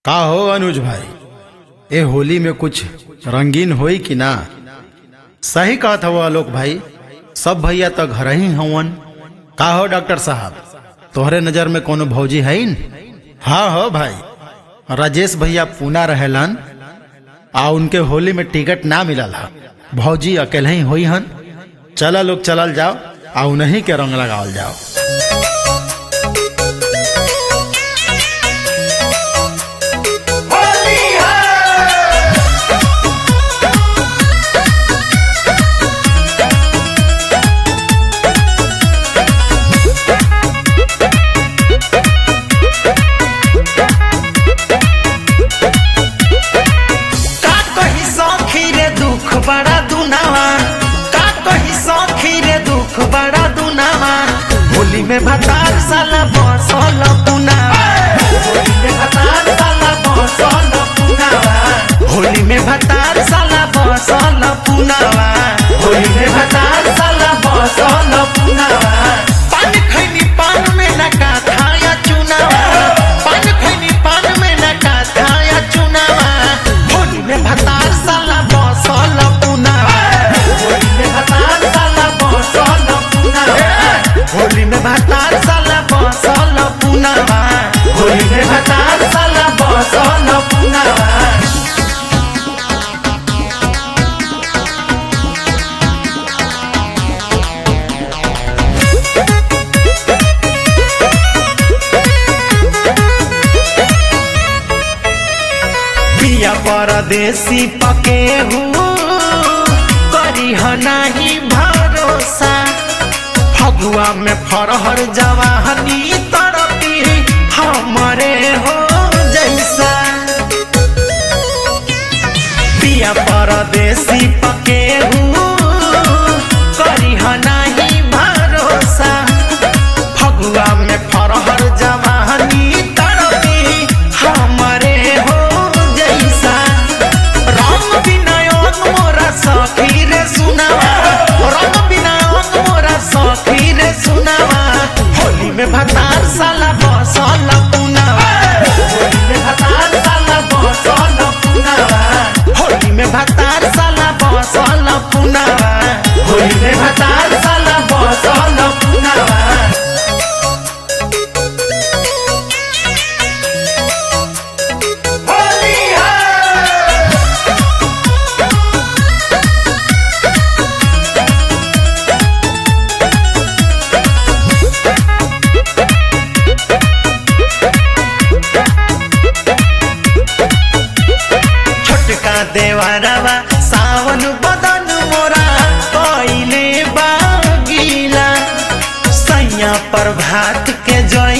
का हो अनुज भाई, ए होली में कुछ रंगीन होई कि ना? सही कहत हवो आलोक भाई, सब भैया तो घर ही हवन। का हो डॉक्टर साहब, तोहरे नजर में कोनो भौजी है? हाँ हो भाई, राजेश भैया पूना रहेलन आ उनके होली में टिकट ना मिलल हा। भौजी अकेले ही होई हन। चला लोग चलल जाओ आ उन्हीं के रंग लगावल जाओ। बड़ा दुनावा का कही सखी रे, दुख बड़ा दुनावा। होली में भतार साला बसल पुनावा, होली में भतार साला बसल पुनावा, होली में भतार साला बसल पुनावा, होली में भतार साला बसल पुनावा। पान खैनी पान में न का खाया चुनावा, पान खैनी पान में न का खाया चुनावा। होली में भतार साला बसल होली में भतार साला बसल पुनावा, होली में भतार साला बसल पुनावा। पिया परदेसी पके हूँ करी नहीं भरोसा। फगुआ में फरहर जवाहनी तरफी हमारे हो जैसा। पिया परदेसी पके हूँ करी नहीं भरोसा। फगुआ में फरहर जवाहनी तरफी हमारे हो जैसा। रंग बिनयन मोरा सखी रे सुनावा, रंग बिनयन मोरा सखी रे सुनावा। होली में भतार साला बसल पुनावा, होली में भतार साला बसल पुनावा, होली में भतार साला बसल पुनावा, होली में भतार साला बसल पुनावा। देवरवा सावन बदन मोरा कइले बागीला। सैया पर भात के जय